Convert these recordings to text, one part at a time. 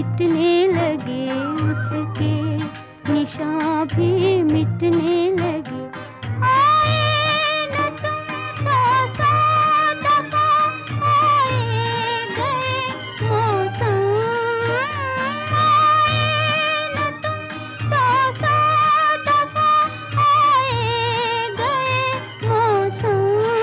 मिटने लगे, उसके निशान भी मिटने लगे। आए न तुम सौ दफा, आए गए मौसम, आए न तुम सौ दफा, आए गए मौसम।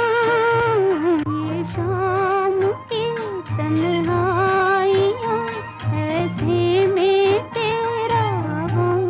ये शाम की तन्हाइयाँ, ऐसे में तेरा गम।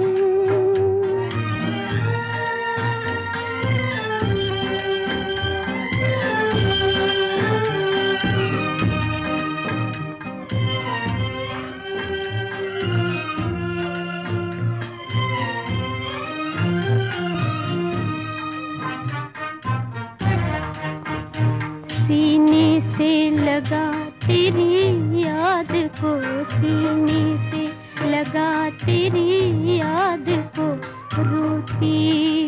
सीने से लगा तेरी याद को, सीने से लगा तेरी याद को, रोती